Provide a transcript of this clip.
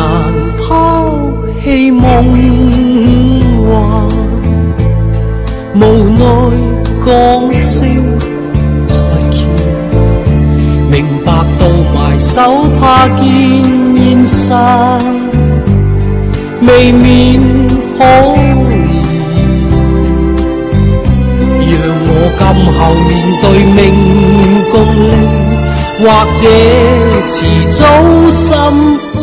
难抛弃梦幻，无奈讲声再见，明白到埋手怕见现实，未免可怜。让我今後面對命共利，或者遲早心